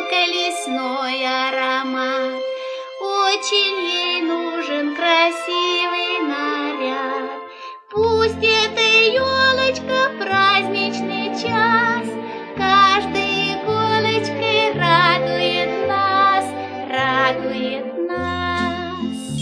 елка лесной аромат. Очень ей нужен красивый наряд. Пусть эта елочка в праздничный час каждой иголочкой радует нас, радует нас.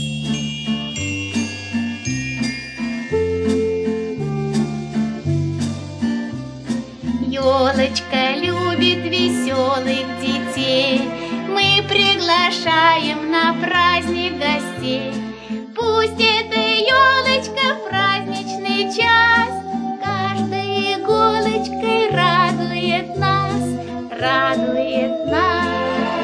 Елочка любит веселых детей, мы приглашаем на праздник гостей. Пусть эта елочка в праздничный час каждой иголочкой радует нас, радует нас.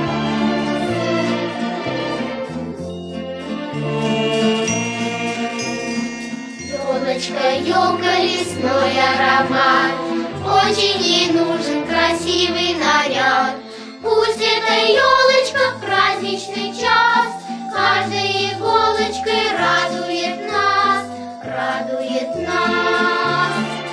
Елочка, елка, лесной аромат, очень ей нужен красивый наряд. Пусть эта елочка в праздничный час каждой иголочкой радует нас, радует нас.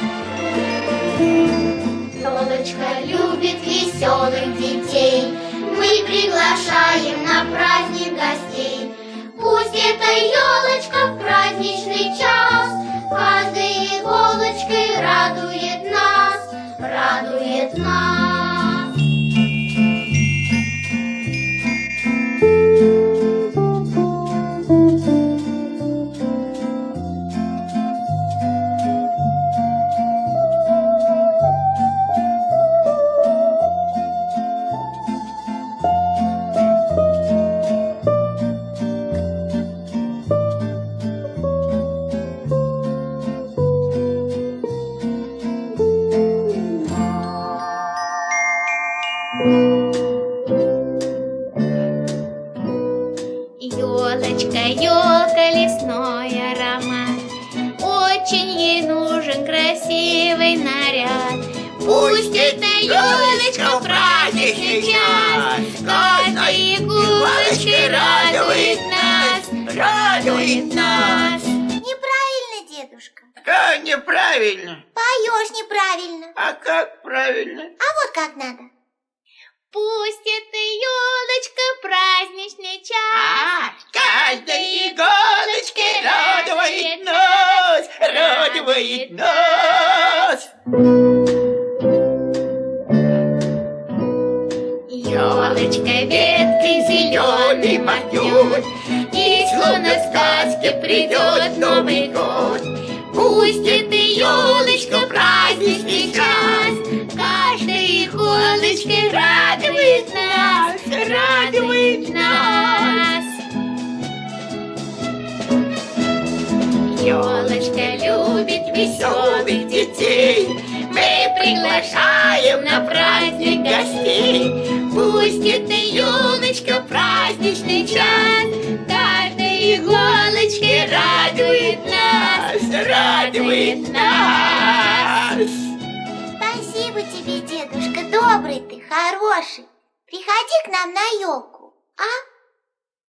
Елочка любит веселых детей, мы приглашаем на праздник гостей. Пусть эта елочка в праздничный час каждой иголочкой радует нас, радует нас. Елочка, елка, лесной аромат, очень ей нужен красивый наряд. Пусть эта елочка в праздничный час каждой иголочкой радует нас, радует нас. Неправильно, дедушка. Как неправильно? Поешь неправильно. А как правильно? А вот как надо. Пусть эта елочка в праздничный час каждой иголочкой радует нас, радует нас. Елочка веткой зеленой махнет, и словно в сказке придет Новый год. Пусть эта елочка в праздничный час каждой иголочкой радует нас, радует нас. Елочка любит веселых детей, мы приглашаем на праздник гостей. Пусть эта елочка в праздничный час каждой иголочкой радует нас, радует нас. Спасибо тебе, дедушка, добрый ты, хороший. Приходи к нам на елку, а?